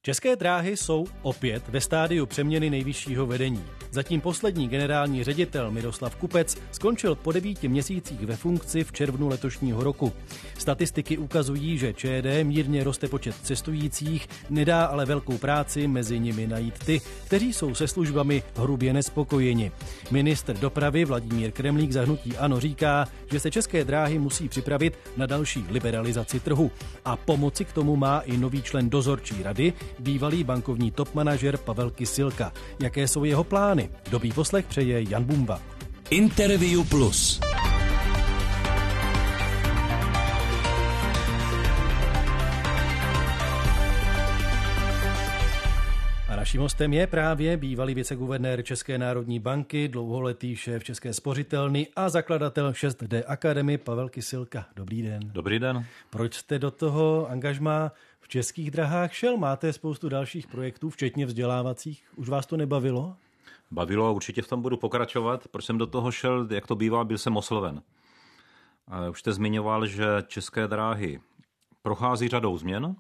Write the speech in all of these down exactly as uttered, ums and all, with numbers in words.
České dráhy jsou opět ve stádiu přeměny nejvyššího vedení. Zatím poslední generální ředitel Miroslav Kupec skončil po devíti měsících ve funkci v červnu letošního roku. Statistiky ukazují, že ČD mírně roste počet cestujících, nedá ale velkou práci mezi nimi najít ty, kteří jsou se službami hrubě nespokojeni. Ministr dopravy Vladimír Kremlík za hnutí ANO říká, že se České dráhy musí připravit na další liberalizaci trhu. A pomoci k tomu má i nový člen dozorčí rady, bývalý bankovní top manažer Pavel Kysilka. Jaké jsou jeho plány? Dobrý poslech přeje Jan Bumba. Interview Plus. A naším hostem je právě bývalý viceguvernér České národní banky, dlouholetý šéf České spořitelny a zakladatel šest dé Academy Pavel Kysilka. Dobrý den. Dobrý den. Proč jste do toho angažmá v Českých drahách šel? Máte spoustu dalších projektů, včetně vzdělávacích. Už vás to nebavilo? Bavilo a určitě v tom budu pokračovat. Proč jsem do toho šel, jak to bývá, byl jsem osloven. Už jste zmiňoval, že České dráhy prochází řadou změn.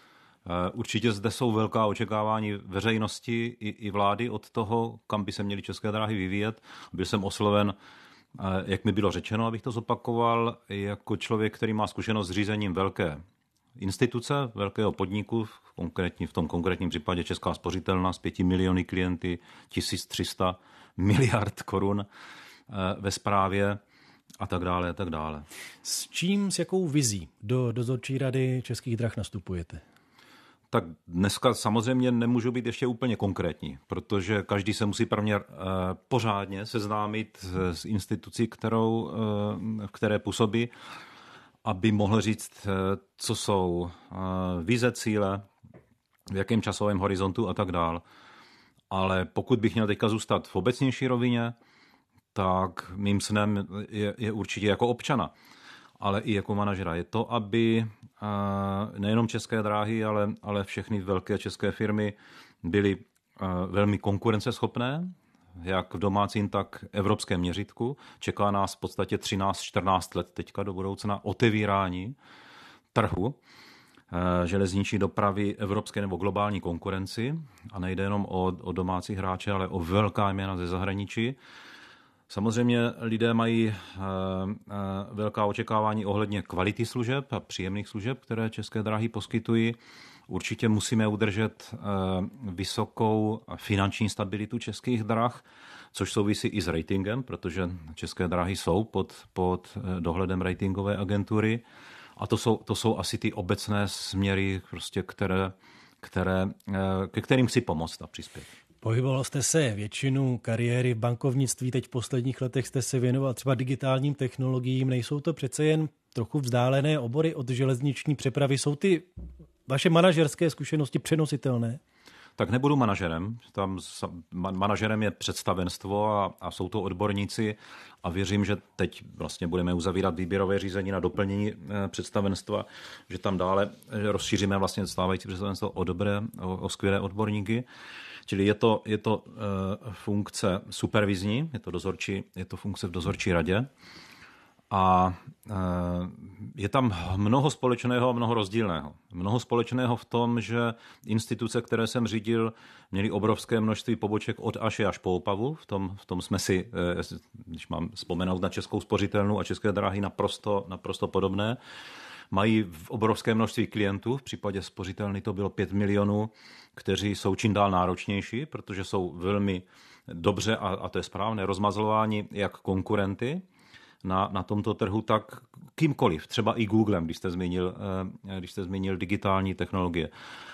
Určitě zde jsou velká očekávání veřejnosti i, i vlády od toho, kam by se měly České dráhy vyvíjet. Byl jsem osloven, jak mi bylo řečeno, abych to zopakoval, jako člověk, který má zkušenost s řízením velké instituce, velkého podniku, konkrétně v tom konkrétním případě Česká spořitelna s pěti miliony klienty, tisíc tři sta miliard korun ve správě a tak dále, a tak dále. S čím, s jakou vizí do dozorčí rady Českých drah nastupujete? Tak dneska samozřejmě nemůžu být ještě úplně konkrétní, protože každý se musí prvně pořádně seznámit s institucí, kterou, v které působí, aby mohl říct, co jsou vize, cíle, v jakém časovém horizontu a tak dál. Ale pokud bych měl teďka zůstat v obecnější rovině, tak mým snem je, je určitě jako občana, ale i jako manažera. Je to, aby nejenom České dráhy, ale, ale všechny velké české firmy byly velmi konkurenceschopné, jak v domácím, tak evropském měřítku. Čeká nás v podstatě třináct čtrnáct let teďka do budoucna otevírání trhu železniční dopravy evropské nebo globální konkurenci. A nejde jenom o, o domácí hráče, ale o velká jména ze zahraničí. Samozřejmě lidé mají e, e, velká očekávání ohledně kvality služeb a příjemných služeb, které České dráhy poskytují. Určitě musíme udržet e, vysokou finanční stabilitu Českých drah, což souvisí i s ratingem, protože České dráhy jsou pod, pod dohledem ratingové agentury. A to jsou, to jsou asi ty obecné směry, prostě, které, které, e, ke kterým chci pomoct a přispět. Pohyboval jste se většinu kariéry v bankovnictví, teď v posledních letech jste se věnoval třeba digitálním technologiím. Nejsou to přece jen trochu vzdálené obory od železniční přepravy? Jsou ty vaše manažerské zkušenosti přenositelné? Tak nebudu manažerem. Tam manažerem je představenstvo a, a jsou to odborníci a věřím, že teď vlastně budeme uzavírat výběrové řízení na doplnění představenstva, že tam dále rozšíříme vlastně stávající představenstvo o dobré, o, o skvělé odborníky. Čili je to, je to uh, funkce supervizní, je to, dozorčí, je to funkce v dozorčí radě a uh, je tam mnoho společného a mnoho rozdílného. Mnoho společného v tom, že instituce, které jsem řídil, měly obrovské množství poboček od Aše až po Opavu. V tom, v tom jsme si, uh, když mám vzpomenout na Českou spořitelnu a České dráhy, naprosto, naprosto podobné. Mají v obrovské množství klientů, v případě spořitelny to bylo pět milionů, kteří jsou čím dál náročnější, protože jsou velmi dobře, a, a to je správné, rozmazlováni jak konkurenty na, na tomto trhu, tak kýmkoliv, třeba i Googlem, když jste zmínil, když jste zmínil digitální technologie.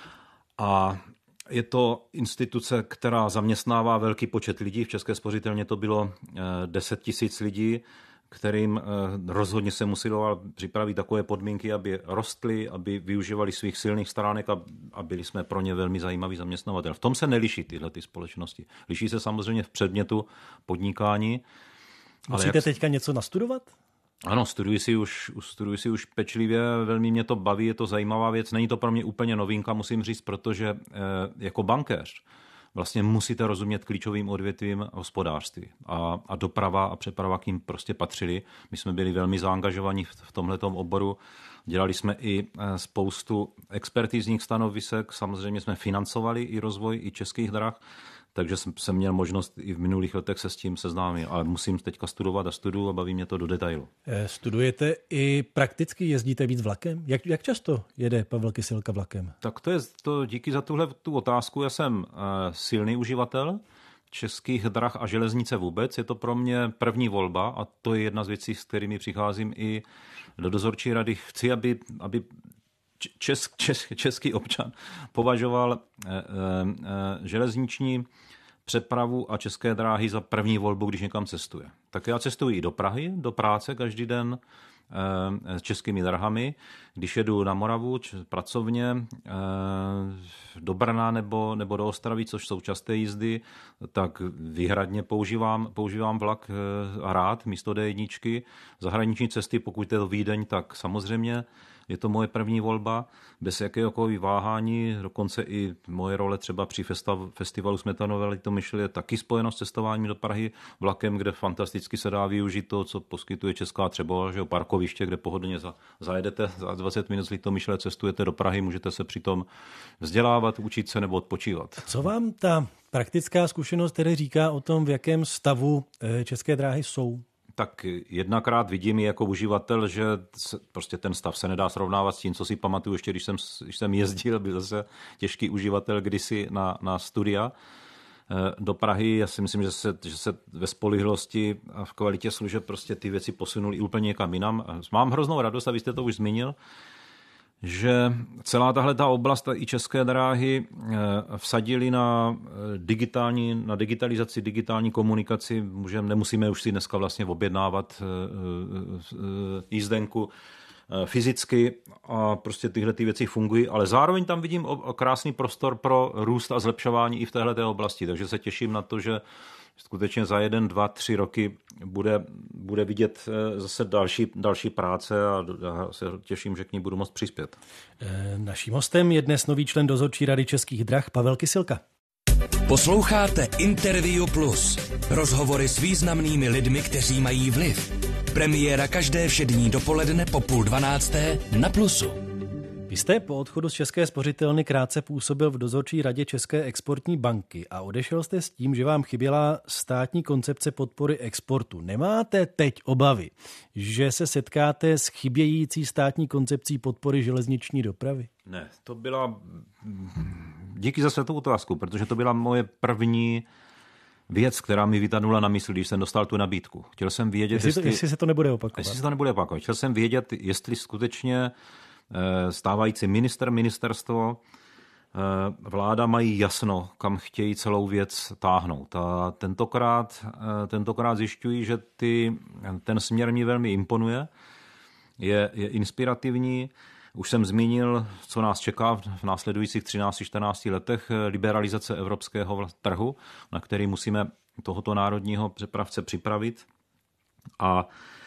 A je to instituce, která zaměstnává velký počet lidí. V České spořitelně to bylo deset tisíc lidí, kterým rozhodně se muselo připravit takové podmínky, aby rostly, aby využívali svých silných stránek a byli jsme pro ně velmi zajímaví zaměstnavatel. V tom se neliší tyhle ty společnosti. Liší se samozřejmě v předmětu podnikání. Musíte jak... teďka něco nastudovat? Ano, studuji si, už, studuji si už pečlivě, velmi mě to baví, je to zajímavá věc. Není to pro mě úplně novinka, musím říct, protože jako bankéř vlastně musíte rozumět klíčovým odvětvím hospodářství. A, a doprava a přeprava k ním prostě patřily. My jsme byli velmi zaangažovaní v, v tomhletom oboru Dělali jsme i spoustu expertizních stanovisek, samozřejmě jsme financovali i rozvoj i Českých drah, takže jsem měl možnost i v minulých letech se s tím seznámit, ale musím teďka studovat a studuju a baví mě to do detailu. Studujete i prakticky, jezdíte víc vlakem? Jak, jak často jede Pavel Kysilka vlakem? Tak to je to, díky za tuhle tu otázku. Já jsem uh, silný uživatel Českých drah a železnice vůbec. Je to pro mě první volba a to je jedna z věcí, s kterými přicházím i do dozorčí rady. Chci, aby, aby česk, česk, český občan považoval uh, uh, železniční přepravu a České dráhy za první volbu, když někam cestuje. Tak já cestuji i do Prahy, do práce každý den s Českými drahami. Když jedu na Moravu č, pracovně do Brna nebo, nebo do Ostravy, což jsou časté jízdy, tak výhradně používám, používám vlak a rád místo dé jedna. Zahraniční cesty, pokud je to Vídeň, tak samozřejmě je to moje první volba, bez jakéhokoliv váhání, dokonce i moje role třeba při festivalu Smetanovely Litomyšl je taky spojeno s cestováním do Prahy vlakem, kde fantasticky se dá využít to, co poskytuje Česká Třebová, že parkoviště, kde pohodlně zajedete za dvacet minut z Litomyšle, cestujete do Prahy, můžete se přitom vzdělávat, učit se nebo odpočívat. Co vám ta praktická zkušenost tedy říká o tom, v jakém stavu České dráhy jsou? Tak jednakrát vidím i jako uživatel, že se, prostě ten stav se nedá srovnávat s tím, co si pamatuju ještě, když jsem, když jsem jezdil, byl zase těžký uživatel kdysi na, na studia do Prahy. Já si myslím, že se, že se ve spolehlivosti a v kvalitě služeb prostě ty věci posunuly úplně někam jinam. Mám hroznou radost, a vy jste to už zmínil, že celá tahle ta oblast i České dráhy vsadili na digitální, na digitalizaci, digitální komunikaci. Můžeme, nemusíme už si dneska vlastně objednávat jízdenku fyzicky a prostě tyhle ty věci fungují, ale zároveň tam vidím krásný prostor pro růst a zlepšování i v téhleté oblasti, takže se těším na to, že skutečně za jeden, dva, tři roky bude, bude vidět zase další, další práce a já se těším, že k ní budu moct přispět. Naším hostem je dnes nový člen dozorčí rady Českých drah Pavel Kysilka. Posloucháte Interview Plus. Rozhovory s významnými lidmi, kteří mají vliv. Premiéra každé všední dopoledne po půl dvanácté na Plusu. Vy jste po odchodu z České spořitelny krátce působil v dozorčí radě České exportní banky a odešel jste s tím, že vám chyběla státní koncepce podpory exportu. Nemáte teď obavy, že se setkáte s chybějící státní koncepcí podpory železniční dopravy? Ne, to byla... Díky za tu otázku, protože to byla moje první věc, která mi vytanula na mysl, když jsem dostal tu nabídku. Chtěl jsem vědět, jestli, to, jestli, jestli se to nebude opakovat. Jestli se to nebude opakovat. Chtěl jsem vědět, jestli skutečně stávající minister, ministerstvo, vláda mají jasno, kam chtějí celou věc táhnout. A tentokrát, tentokrát zjišťují, že ty, ten směr mi velmi imponuje, je, je inspirativní. Už jsem zmínil, co nás čeká v následujících třinácti čtrnácti letech, liberalizace evropského trhu, na který musíme tohoto národního přepravce připravit. A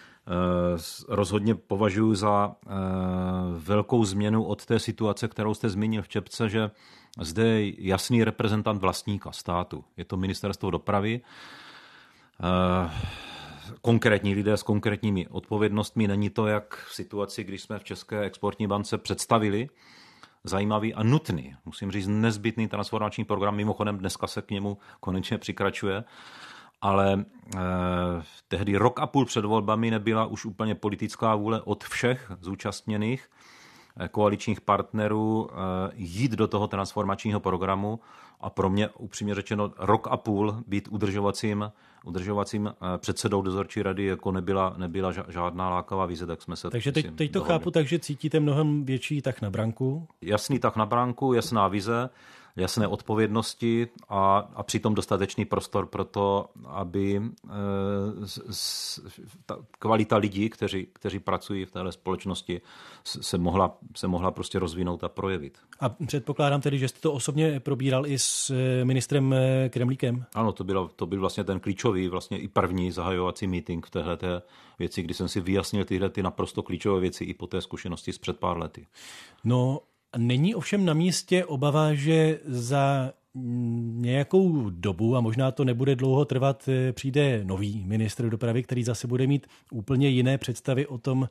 rozhodně považuji za velkou změnu od té situace, kterou jste zmínil v Čepce, že zde je jasný reprezentant vlastníka státu. Je to ministerstvo dopravy. Konkrétní lidé s konkrétními odpovědnostmi. Není to jak v situaci, když jsme v České exportní bance představili zajímavý a nutný, musím říct nezbytný transformační program. Mimochodem dneska se k němu konečně přikračuje. Ale eh, tehdy rok a půl před volbami nebyla už úplně politická vůle od všech zúčastněných eh, koaličních partnerů eh, jít do toho transformačního programu a pro mě upřímně řečeno rok a půl být udržovacím, udržovacím eh, předsedou dozorčí rady jako nebyla, nebyla žádná lákavá vize, tak jsme se... Takže teď, teď to dohodli. Chápu, takže cítíte mnohem větší tah na branku? Jasný tah na branku, jasná vize, jasné odpovědnosti a, a přitom dostatečný prostor pro to, aby e, s, ta kvalita lidí, kteří, kteří pracují v téhle společnosti, se mohla, se mohla prostě rozvinout a projevit. A předpokládám tedy, že jste to osobně probíral i s ministrem Kremlíkem? Ano, to, bylo, to byl vlastně ten klíčový, vlastně i první zahajovací meeting v téhleté věci, kdy jsem si vyjasnil tyhle ty naprosto klíčové věci i po té zkušenosti z před pár lety. No, není ovšem na místě obava, že za nějakou dobu, a možná to nebude dlouho trvat, přijde nový ministr dopravy, který zase bude mít úplně jiné představy o tom,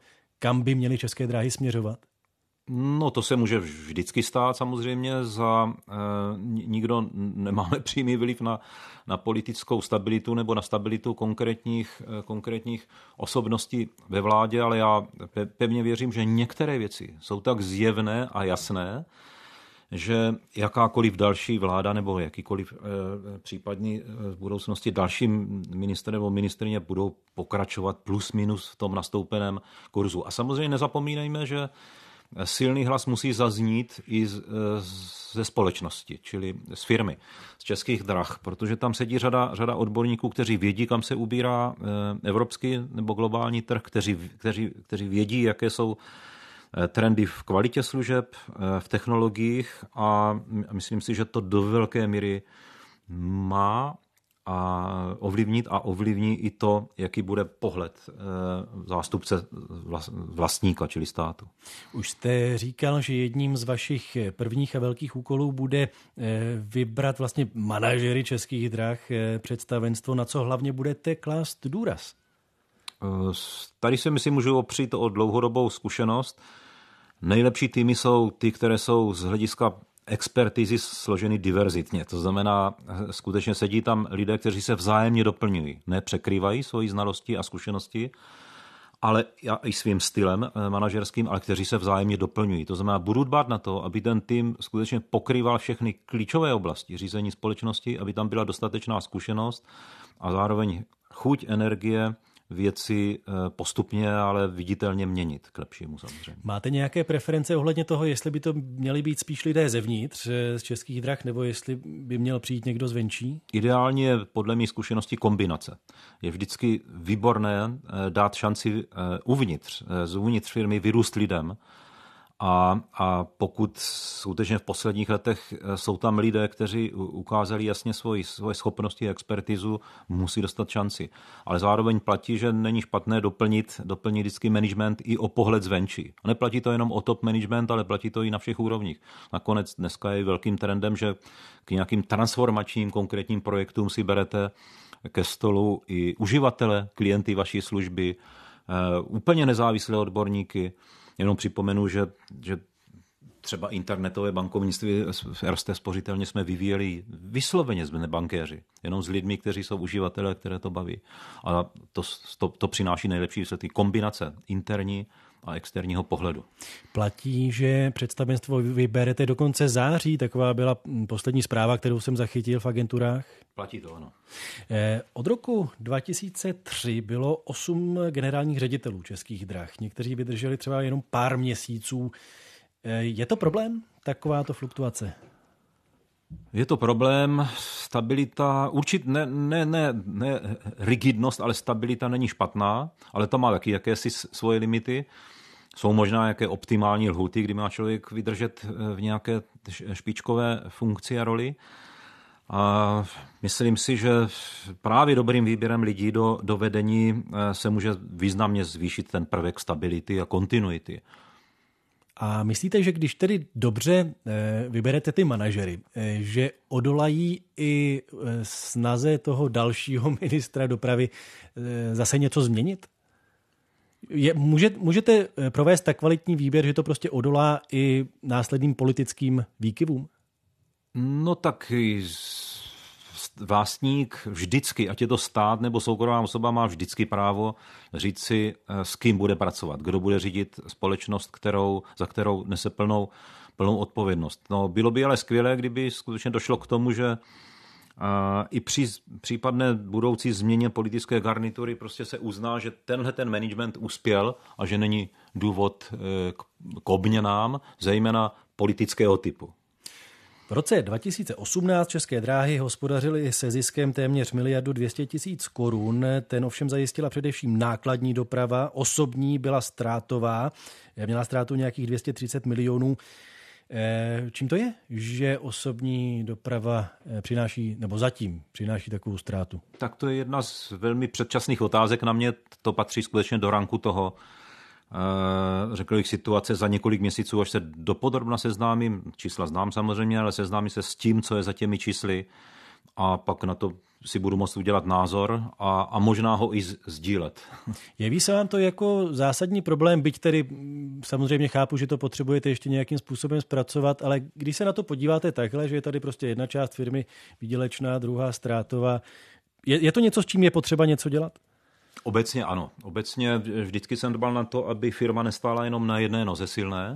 kam by měly České dráhy směřovat? No to se může vždycky stát samozřejmě, za eh, nikdo nemáme přímý vliv na, na politickou stabilitu nebo na stabilitu konkrétních, eh, konkrétních osobností ve vládě, ale já pe, pevně věřím, že některé věci jsou tak zjevné a jasné, že jakákoliv další vláda nebo jakýkoliv eh, případní v budoucnosti další ministr nebo ministryně budou pokračovat plus minus v tom nastoupeném kurzu. A samozřejmě nezapomínejme, že silný hlas musí zaznít i z, ze společnosti, čili z firmy, z Českých drah, protože tam sedí řada, řada odborníků, kteří vědí, kam se ubírá evropský nebo globální trh, kteří, kteří, kteří vědí, jaké jsou trendy v kvalitě služeb, v technologiích a myslím si, že to do velké míry má a ovlivnit a ovlivní i to, jaký bude pohled zástupce vlastníka, čili státu. Už jste říkal, že jedním z vašich prvních a velkých úkolů bude vybrat vlastně manažery Českých drah, představenstvo. Na co hlavně budete klást důraz? Tady se myslím, můžu opřít o dlouhodobou zkušenost. Nejlepší týmy jsou ty, které jsou z hlediska expertizy složeny diverzitně. To znamená, skutečně sedí tam lidé, kteří se vzájemně doplňují. Ne překrývají svoji znalosti a zkušenosti, ale i svým stylem manažerským, ale kteří se vzájemně doplňují. To znamená, budu dbát na to, aby ten tým skutečně pokrýval všechny klíčové oblasti řízení společnosti, aby tam byla dostatečná zkušenost a zároveň chuť, energie věci postupně, ale viditelně měnit k lepšímu samozřejmě. Máte nějaké preference ohledně toho, jestli by to měli být spíš lidé zevnitř z Českých drah, nebo jestli by měl přijít někdo zvenčí? Ideálně je podle mých zkušeností kombinace. Je vždycky výborné dát šanci uvnitř, zuvnitř firmy vyrůst lidem. A, a pokud skutečně v posledních letech jsou tam lidé, kteří ukázali jasně svoji, svoje schopnosti a expertizu, musí dostat šanci. Ale zároveň platí, že není špatné doplnit, doplnit vždycky management i o pohled zvenčí. A neplatí to jenom o top management, ale platí to i na všech úrovních. Nakonec dneska je velkým trendem, že k nějakým transformačním konkrétním projektům si berete ke stolu i uživatele, klienty vaší služby, úplně nezávislé odborníky. Jenom připomenu, že, že třeba internetové bankovnictví v Erste Spořitelně jsme vyvíjeli vysloveně, jsme nebankéři, jenom s lidmi, kteří jsou uživatelé, které to baví. A to, to, to přináší nejlepší výsledky. Kombinace interní a externího pohledu. Platí, že představenstvo vyberete do konce září, taková byla poslední zpráva, kterou jsem zachytil v agenturách. Platí to, ano. Od roku dva tisíce tři bylo osm generálních ředitelů Českých drah. Někteří vydrželi třeba jenom pár měsíců. Je to problém, takováto fluktuace? Je to problém, stabilita, určitě ne, ne, ne, ne rigidnost, ale stabilita není špatná, ale to má taky jakési svoje limity. Jsou možná jaké optimální lhuty, kdy má člověk vydržet v nějaké špičkové funkci a roli. A myslím si, že právě dobrým výběrem lidí do, do vedení se může významně zvýšit ten prvek stability a kontinuity. A myslíte, že když tedy dobře vyberete ty manažery, že odolají i snaze toho dalšího ministra dopravy zase něco změnit? Je, může, můžete provést tak kvalitní výběr, že to prostě odolá i následným politickým výkyvům? No tak vlastník vždycky, ať je to stát nebo soukromá osoba, má vždycky právo říct si, s kým bude pracovat, kdo bude řídit společnost, kterou, za kterou nese plnou, plnou odpovědnost. No, bylo by ale skvělé, kdyby skutečně došlo k tomu, že a i při případné budoucí změně politické garnitury prostě se uzná, že tenhle ten management uspěl a že není důvod k obměnám, zejména politického typu. V roce dva tisíce osmnáct České dráhy hospodařily se ziskem téměř miliardu dvě stě tisíc korun. Ten ovšem zajistila především nákladní doprava, osobní byla ztrátová, měla ztrátu nějakých dvě stě třicet milionů. Čím to je, že osobní doprava přináší, nebo zatím přináší takovou ztrátu? Tak to je jedna z velmi předčasných otázek. Na mě to patří skutečně do ranku toho, řekl bych, situace za několik měsíců, až se dopodrobna seznámím, čísla znám samozřejmě, ale seznámím se s tím, co je za těmi čísly a pak na to si budu moct udělat názor a, a možná ho i sdílet. Jeví se vám to jako zásadní problém, byť tedy samozřejmě chápu, že to potřebujete ještě nějakým způsobem zpracovat, ale když se na to podíváte takhle, že je tady prostě jedna část firmy výdělečná, druhá ztrátová, je, je to něco, s čím je potřeba něco dělat? Obecně ano. Obecně vždycky jsem dbal na to, aby firma nestála jenom na jedné noze silné,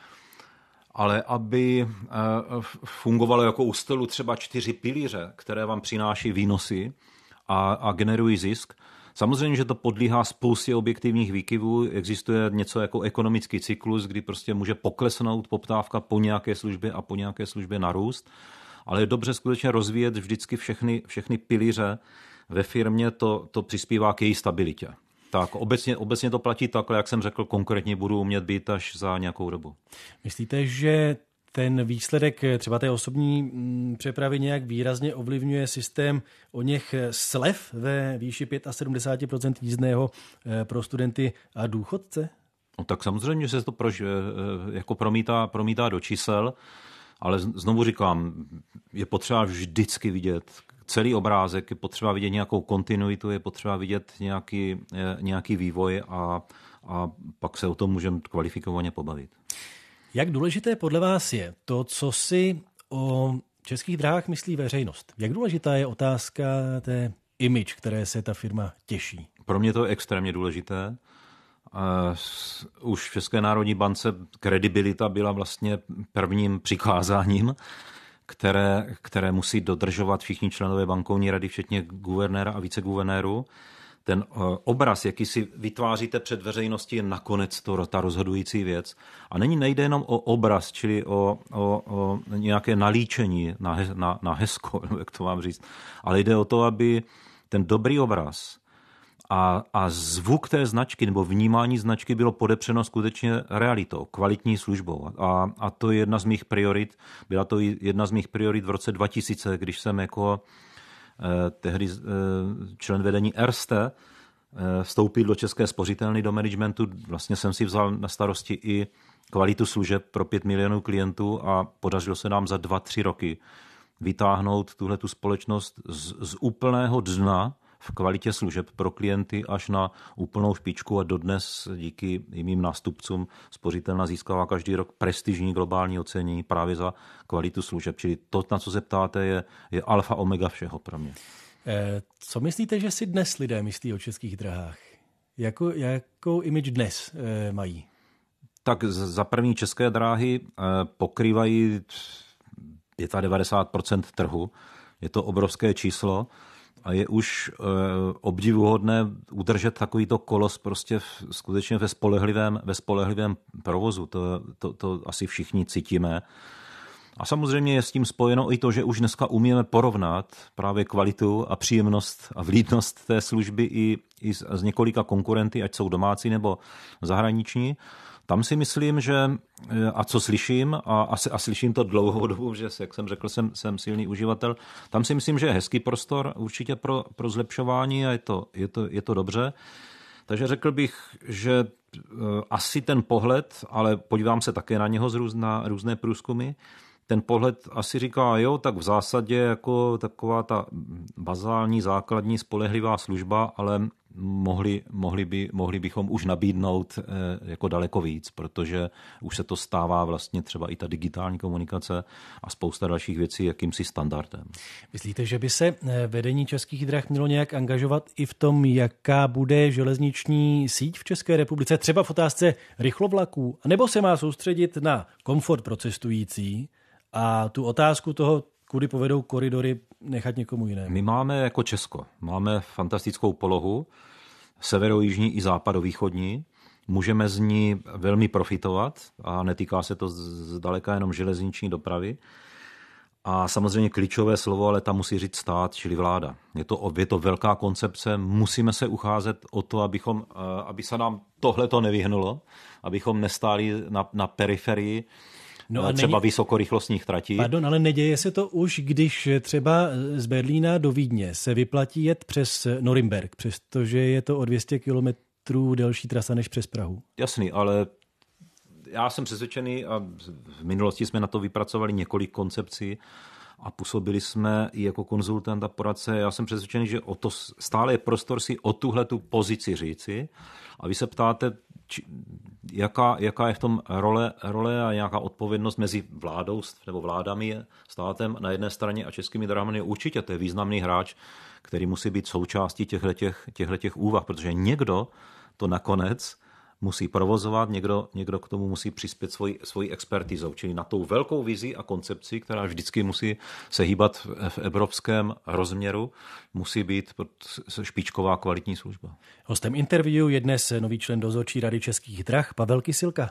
ale aby fungovalo jako u stolu třeba čtyři pilíře, které vám přináší výnosy a, a generují zisk. Samozřejmě, že to podlíhá spoustě objektivních výkyvů. Existuje něco jako ekonomický cyklus, kdy prostě může poklesnout poptávka po nějaké službě a po nějaké službě narůst. Ale je dobře skutečně rozvíjet vždycky všechny, všechny pilíře ve firmě, to, to přispívá k její stabilitě. Tak obecně, obecně to platí takhle, jak jsem řekl, konkrétně budu umět být až za nějakou dobu. Myslíte, že ten výsledek třeba té osobní přepravy nějak výrazně ovlivňuje systém o něch slev ve výši sedmdesát pět procent jízdného pro studenty a důchodce? No, tak samozřejmě, že se to prož, jako promítá, promítá do čísel, ale znovu říkám, je potřeba vždycky vidět celý obrázek, je potřeba vidět nějakou kontinuitu, je potřeba vidět nějaký, nějaký vývoj a, a pak se o tom můžeme kvalifikovaně pobavit. Jak důležité podle vás je to, co si o Českých dráhách myslí veřejnost? Jak důležitá je otázka té image, které se ta firma těší? Pro mě to je extrémně důležité. Už v České národní bance kredibilita byla vlastně prvním přikázáním, které, které musí dodržovat všichni členové bankovní rady, včetně guvernéra a viceguvernéru. Ten obraz, jaký si vytváříte před veřejností, je nakonec to, ta rozhodující věc. A není nejde jenom o obraz, čili o, o, o nějaké nalíčení na, na, na hezko, jak to mám říct, ale jde o to, aby ten dobrý obraz a, a zvuk té značky nebo vnímání značky bylo podepřeno skutečně realitou, kvalitní službou. A, a to je jedna z mých priorit. Byla to jedna z mých priorit v roce dva tisíce, když jsem jako eh, tehdy eh, člen vedení Erste eh, vstoupil do České spořitelny, do managementu. Vlastně jsem si vzal na starosti i kvalitu služeb pro pět milionů klientů a podařilo se nám za dva, tři roky vytáhnout tuhletu společnost z, z úplného dna v kvalitě služeb pro klienty až na úplnou špičku a dodnes díky i mým nástupcům spořitelna získává každý rok prestižní globální ocenění právě za kvalitu služeb. Čili to, na co se ptáte, je, je alfa omega všeho pro mě. E, co myslíte, že si dnes lidé myslí o Českých dráhách? Jako, jakou image dnes e, mají? Tak za první České dráhy e, pokrývají devadesát pět procent trhu. Je to obrovské číslo. A je už e, obdivuhodné udržet takovýto kolos prostě v, skutečně ve spolehlivém, ve spolehlivém provozu. To, to, to asi všichni cítíme. A samozřejmě je s tím spojeno i to, že už dneska umíme porovnat právě kvalitu a příjemnost a vlídnost té služby i, i s, s několika konkurenty, ať jsou domácí nebo zahraniční. Tam si myslím, že, a co slyším, a, a, a slyším to dlouhou dobu, že, jak jsem řekl, jsem, jsem silný uživatel, tam si myslím, že je hezký prostor určitě pro, pro zlepšování a je to, je, to, je to dobře. Takže řekl bych, že asi ten pohled, ale podívám se také na něho z růz, na různé průzkumy, ten pohled asi říká, jo, tak v zásadě jako taková ta bazální, základní, spolehlivá služba, ale mohli, mohli, by, mohli bychom už nabídnout eh, jako daleko víc, protože už se to stává vlastně třeba i ta digitální komunikace a spousta dalších věcí jakýmsi standardem. Myslíte, že by se vedení Českých drah mělo nějak angažovat i v tom, jaká bude železniční síť v České republice, třeba v otázce rychlovlaků, nebo se má soustředit na komfort pro cestující a tu otázku toho, kudy povedou koridory, nechat někomu jinému? My máme jako Česko, máme fantastickou polohu, severojižní i západovýchodní. Můžeme z ní velmi profitovat a netýká se to zdaleka jenom železniční dopravy. A samozřejmě klíčové slovo, ale tam musí říct stát, čili vláda. Je to, je to velká koncepce, musíme se ucházet o to, abychom, aby se nám tohleto nevyhnulo, abychom nestáli na, na periferii, no třeba není vysokorychlostních tratí. Pardon, ale neděje se to už, když třeba z Berlína do Vídně se vyplatí jet přes Norimberk, přestože je to o dvě stě kilometrů delší trasa než přes Prahu. Jasný, ale já jsem přesvědčený a v minulosti jsme na to vypracovali několik koncepcí a působili jsme i jako konzultant a poradce. Já jsem přesvědčený, že o to stále je prostor si o tuhletu pozici říci. A vy se ptáte, či, jaká, jaká je v tom role, role a nějaká odpovědnost mezi vládou nebo vládami, státem na jedné straně a Českými dráhami. Určitě to je významný hráč, který musí být součástí těchto úvah, protože někdo to nakonec musí provozovat, někdo, někdo k tomu musí přispět svoji, svoji expertizou, čili na tou velkou vizi a koncepci, která vždycky musí se hýbat v, v evropském rozměru, musí být špičková kvalitní služba. Hostem interview je dnes nový člen dozorčí rady Českých drah Pavel Kysilka.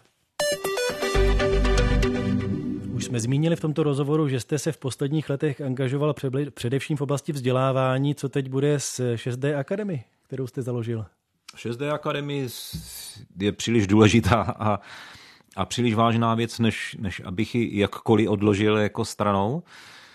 Už jsme zmínili v tomto rozhovoru, že jste se v posledních letech angažoval především v oblasti vzdělávání. Co teď bude s šest dé Academy, kterou jste založil? šest dé Academy je příliš důležitá a, a příliš vážná věc, než, než abych ji jakkoliv odložil jako stranou.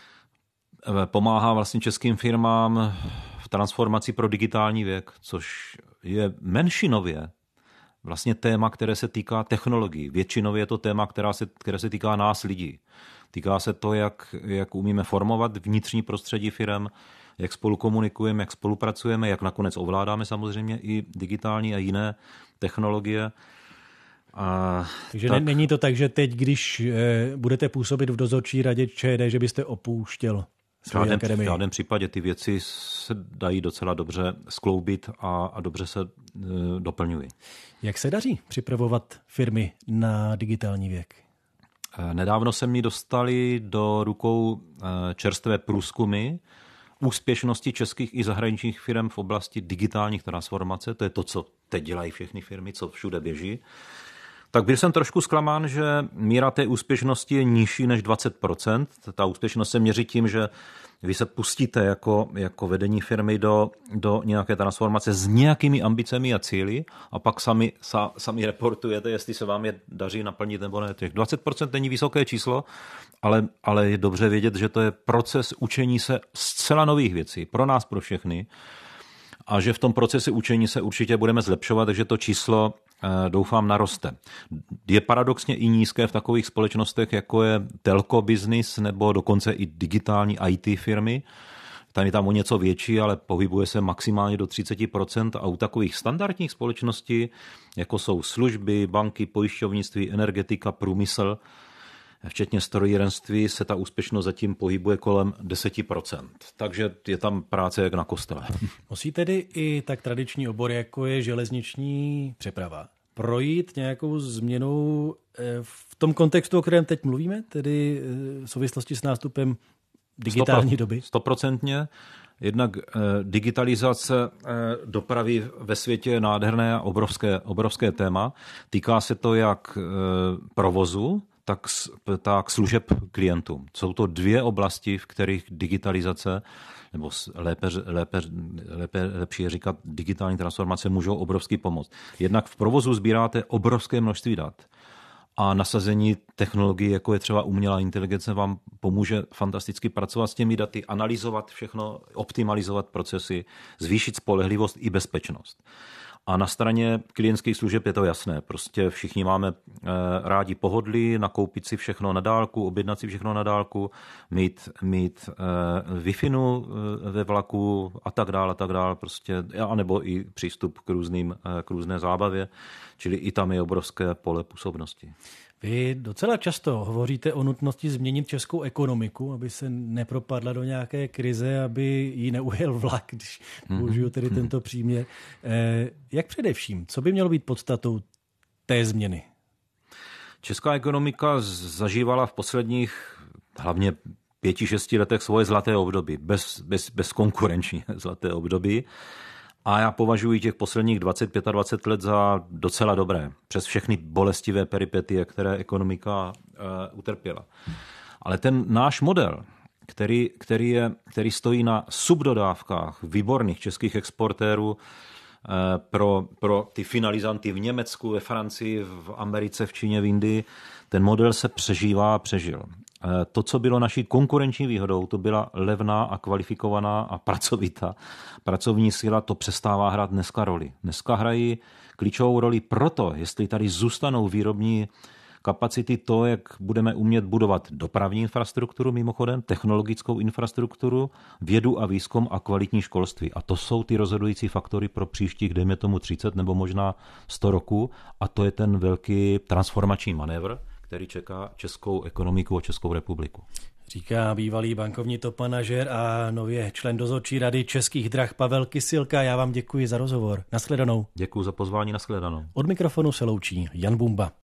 Pomáhá vlastně českým firmám v transformaci pro digitální věk, což je menšinově vlastně téma, které se týká technologií. Většinově je to téma, která se, které se týká nás lidí. Týká se to, jak, jak umíme formovat vnitřní prostředí firem, jak spolu komunikujeme, jak spolupracujeme, jak nakonec ovládáme samozřejmě i digitální a jiné technologie. A Takže tak... není to tak, že teď, když budete působit v dozorčí radě ČD, že byste opouštěl svoji v žádném, akademii? V žádném případě ty věci se dají docela dobře skloubit a, a dobře se e, doplňují. Jak se daří připravovat firmy na digitální věk? Nedávno se mi dostali do rukou čerstvé průzkumy úspěšnosti českých i zahraničních firm v oblasti digitálních transformace. To je to, co teď dělají všechny firmy, co všude běží. Tak byl jsem trošku zklamán, že míra té úspěšnosti je nižší než dvacet procent. Ta úspěšnost se měří tím, že vy se pustíte jako, jako vedení firmy do, do nějaké transformace s nějakými ambicemi a cíli a pak sami, sa, sami reportujete, jestli se vám je daří naplnit nebo ne. Těch dvacet procent není vysoké číslo, ale, ale je dobře vědět, že to je proces učení se zcela nových věcí pro nás, pro všechny. A že v tom procesu učení se určitě budeme zlepšovat, takže to číslo doufám naroste. Je paradoxně i nízké v takových společnostech, jako je telco business nebo dokonce i digitální í té firmy. Tam je tam o něco větší, ale pohybuje se maximálně do třicet procent a u takových standardních společností, jako jsou služby, banky, pojišťovnictví, energetika, průmysl, včetně strojírenství, se ta úspěšnost zatím pohybuje kolem deset procent. Takže je tam práce jak na kostele. Musí tedy i tak tradiční obor, jako je železniční přeprava, projít nějakou změnou v tom kontextu, o kterém teď mluvíme, tedy v souvislosti s nástupem digitální doby? Stoprocentně. Jednak eh, digitalizace eh, dopravy ve světě je nádherné a obrovské, obrovské téma. Týká se to jak eh, provozu, tak, tak služeb klientům. Jsou to dvě oblasti, v kterých digitalizace, nebo lépe, lépe, lépe, lepší je říkat, digitální transformace můžou obrovský pomoct. Jednak v provozu sbíráte obrovské množství dat a nasazení technologií, jako je třeba umělá inteligence, vám pomůže fantasticky pracovat s těmi daty, analyzovat všechno, optimalizovat procesy, zvýšit spolehlivost i bezpečnost. A na straně klientských služeb je to jasné. Prostě všichni máme rádi pohodlí, nakoupit si všechno na dálku, objednat si všechno na dálku, mít, mít Wi-Fi ve vlaku a tak dále, a tak dále. Prostě, anebo i přístup k, různým, k různé zábavě. Čili i tam je obrovské pole působnosti. Vy docela často hovoříte o nutnosti změnit českou ekonomiku, aby se nepropadla do nějaké krize, aby ji neujel vlak, když použiju tedy tento příměr. Jak především? Co by mělo být podstatou té změny? Česká ekonomika zažívala v posledních hlavně pěti, šesti letech svoje zlaté období, bez, bez, bezkonkurenční zlaté období. A já považuji těch posledních dvacet, dvacet pět let za docela dobré. Přes všechny bolestivé peripetie, které ekonomika uh, utrpěla. Ale ten náš model, který, který, je, který stojí na subdodávkách výborných českých exportérů uh, pro, pro ty finalizanty v Německu, ve Francii, v Americe, v Číně, v Indii, ten model se přežívá a přežil. To, co bylo naší konkurenční výhodou, to byla levná a kvalifikovaná a pracovitá pracovní síla, to přestává hrát dneska roli. Dneska hrají klíčovou roli proto, jestli tady zůstanou výrobní kapacity to, jak budeme umět budovat dopravní infrastrukturu, mimochodem, technologickou infrastrukturu, vědu a výzkum a kvalitní školství. A to jsou ty rozhodující faktory pro příštích, dejme tomu třicet nebo možná sto roků. A to je ten velký transformační manévr, který čeká českou ekonomiku a Českou republiku. Říká bývalý bankovní top manažer a nově člen dozorčí rady Českých drah Pavel Kysilka. Já vám děkuji za rozhovor. Nashledanou. Děkuji za pozvání, nashledanou. Od mikrofonu se loučí Jan Bumba.